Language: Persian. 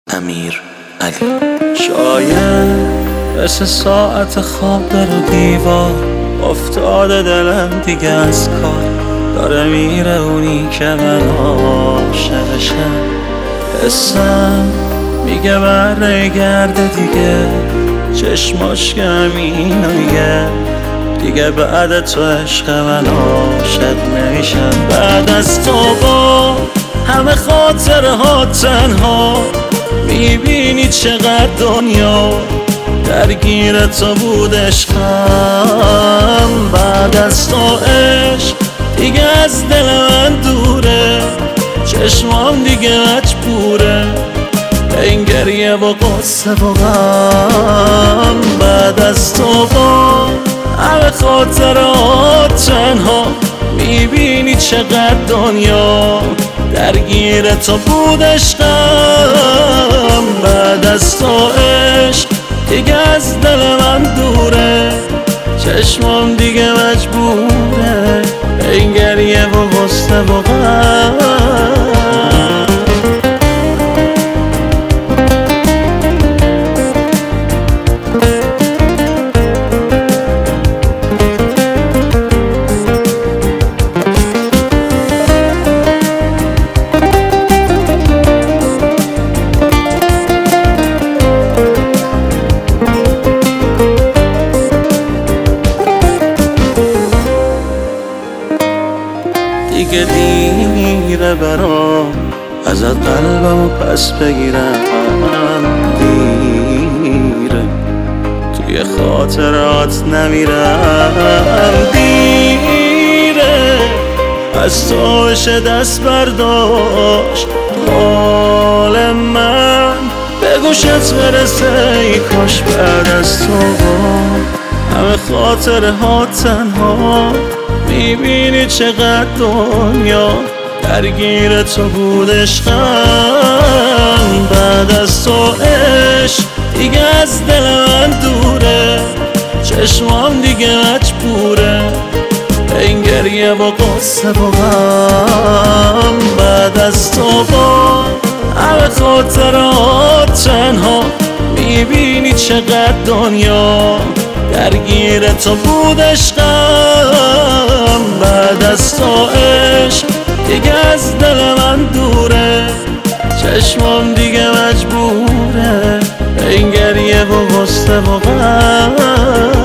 امیر علی. شاید مثل ساعت خواب در دیوار افتاده دلم دیگه از کار، داره میره اونی که من عاشقشم. حسم میگه برگرده دیگه، چشماش همینو میگه دیگه بعد تو عشق من عاشق نمیشم. بعد از تو با همه خاطره ها تنها میبینی چقدر دنیا درگیر تو بود عشقم. بعد از تو عشق دیگه از دل من دوره، چشمام دیگه مجبوره به این گریه و قصه و غم. بعد از تو با همه خاطرات تنها میبینی چقدر دنیا درگیر تو بود عشقم. بعد از تو عشق دیگه از دل من دوره، چشمام دیگه مجبوره به این گریه و غصه و غم. دیگه دیره برام ازت قلبمو پس بگیرم، دیره توی خاطرات نمیرم، دیره از تو بشه دست برداشت حال من به گوشت برسه. ای کاش بعد از تو همه خاطره ها تنها میبینی چقدر دنیا درگیر تو بود عشقم. بعد از تو عشق دیگه از دل من دوره، چشمام دیگه مجبوره به این گریه و قصه و غم. بعد از تو با همه خاطرات تنها میبینی چقدر دنیا درگیر تو بود عشقم. بعد از تو عشق دیگه از دل من دوره، چشمام دیگه مجبوره به این گریه و غصه و غم.